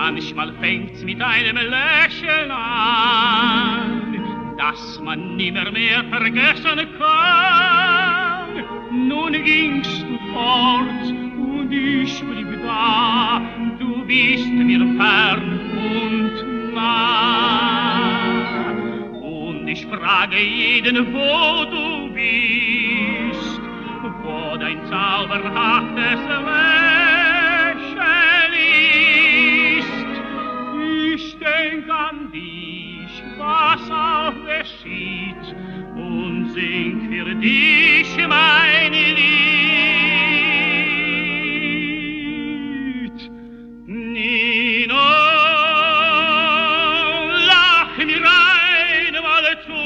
Manchmal fängt's mit einem Lächeln an, das man nimmermehr vergessen kann. Nun gingst du fort und ich blieb da, du bist mir fern und nah. Und ich frage jeden, wo du bist, wo dein zauberhaftes Lächeln ist. Ich denk an dich, was auch geschieht, und sing für dich mein Lied. Nino, lach mir einmal zu,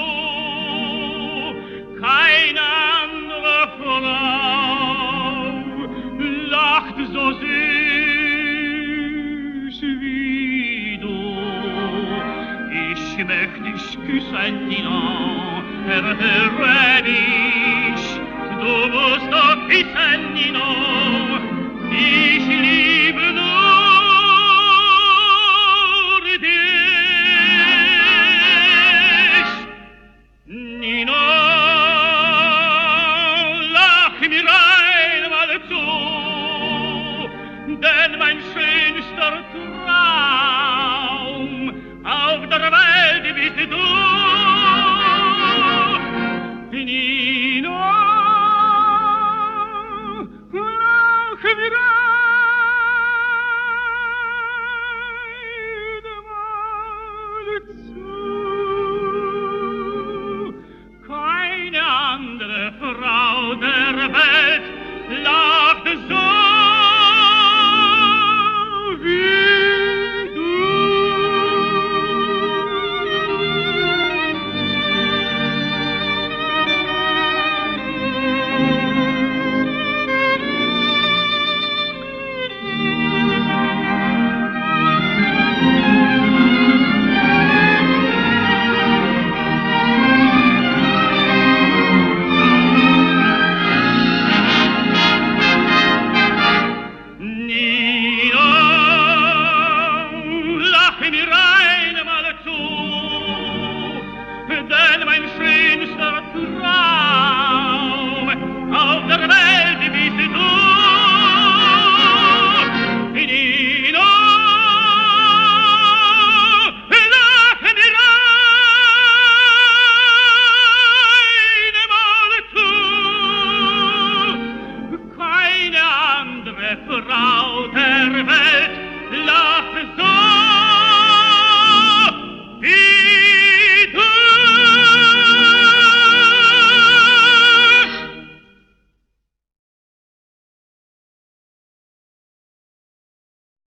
keine andere Frau lacht so süß wie du. Ich möcht dich küssen, Nino, erhöre dich, du musst doch wissen, Nino, ich liebe nur dich. Nino, lach mir einmal zu, denn mein schönster Traum auf der Welt bist du.